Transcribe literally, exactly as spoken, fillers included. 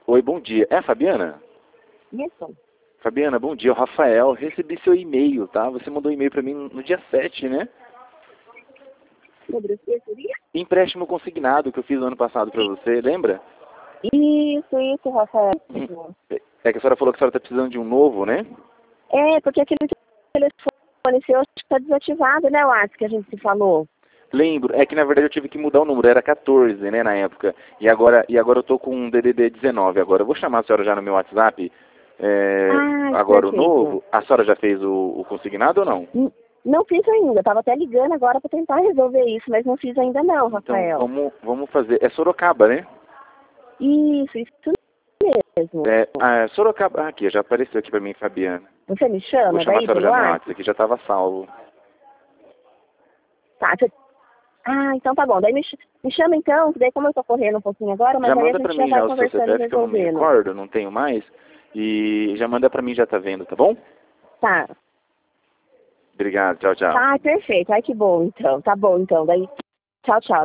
Oi, bom dia. É a Fabiana? Isso. Fabiana, bom dia. O Rafael. Recebi seu e-mail, tá? Você mandou um e-mail pra mim no dia sete, né? Sobre o que seria? Empréstimo consignado que eu fiz no ano passado pra você, lembra? Isso, isso, Rafael. Hum. É que a senhora falou que a senhora tá precisando de um novo, né? É, porque aquele telefone seu acho que tá desativado, né, o ato que a gente se falou? Lembro. É que na verdade eu tive que mudar o número. Era quatorze, né, na época. E agora, e agora eu tô com um D D D dezenove agora. Eu vou chamar a senhora já no meu WhatsApp. É, Ah, agora o perfeito. novo. A senhora já fez o, o consignado ou não? N- Não fiz ainda, tava até ligando agora para tentar resolver isso, mas não fiz ainda não, Então, Rafael. vamos, vamos fazer. É Sorocaba, né? Isso, isso mesmo. É, ah, Sorocaba. Ah, aqui, já apareceu aqui pra mim, Fabiana. Você me Vou chama chamar a daí senhora pelo já no WhatsApp? WhatsApp, aqui já estava salvo. Tá, você... Ah, então tá bom. Daí me, ch- me chama então, que daí como eu tô correndo um pouquinho agora, mas Já aí a manda gente pra já mim vai já o seu conversando e C P F, que eu não me resolvendo. recordo, não tenho mais. E já manda pra mim, já tá vendo, tá bom? Tá. Obrigado, tchau, tchau. Tá, perfeito. Ai, que bom então. Tá bom então. Daí, tchau, tchau.